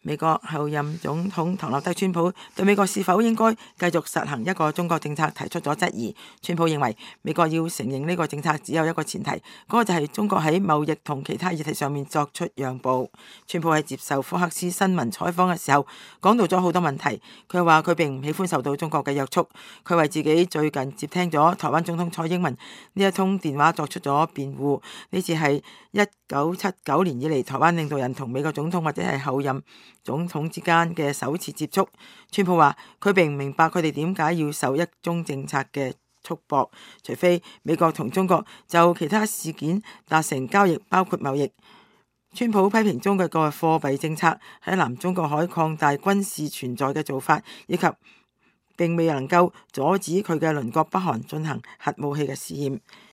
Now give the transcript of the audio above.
美國後任總統唐納德·川普對美國是否應該繼續實行一個中國政策提出咗質疑。川普認為美國要承認呢個政策只有一個前提，嗰個就係中國喺貿易同其他議題上面作出讓步。川普喺接受福克斯新聞採訪嘅時候講到咗好多問題，佢話佢並唔喜歡受到中國嘅約束，佢為自己最近接聽咗台灣總統蔡英文呢一通電話作出咗辯護。呢次係1979年以嚟台灣領導人同美國總統或者係後任總統之間嘅首次接觸。川普話佢並唔明白佢哋點解要受一中政策嘅束縛，除非美國同中國就其他事件達成交易，包括貿易。川普批評中國嘅貨幣政策喺南中國海擴大軍事存在嘅做法，以及並未能夠阻止佢嘅鄰國北韓進行核武器嘅試驗。